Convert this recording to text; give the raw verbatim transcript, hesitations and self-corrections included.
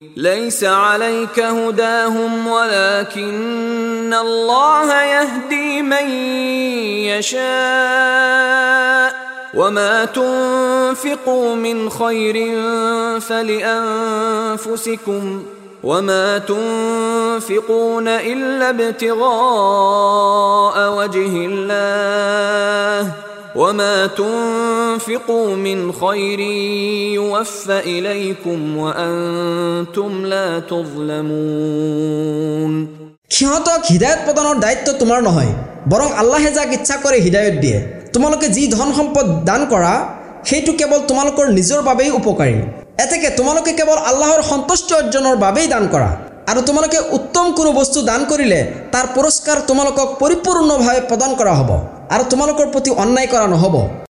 ليس عليك هداهم ولكن الله يهدي من يشاء وما تنفقوا من خير فلأنفسكم وما تنفقون إلا ابتغاء وجه الله وما تنفقوا من خير يوفى إليكم وأنتم لا تظلمون সিহঁতক হিদায়ত প্ৰদানৰ দায়িত্ব তোমাৰ নহয়, বৰং আল্লাহে যাক ইচ্ছা কৰে হিদায়ত দিয়ে। তোমালোকে যি ধন সম্পদ দান কৰা সেইটো কেৱল তোমালোকৰ নিজৰ বাবেই উপকাৰী। এতেকে তোমালোকে কেৱল আল্লাহৰ সন্তুষ্টি অৰ্জনৰ বাবেই দান কৰা, আৰু তোমালোকে উত্তম কোনো বস্তু দান কৰিলে তাৰ পুৰস্কাৰ তোমালোকক পৰিপূৰ্ণভাৱে প্ৰদান কৰা হ'ব, আৰু তোমালোকৰ প্ৰতি অন্যায় কৰা নহ'ব।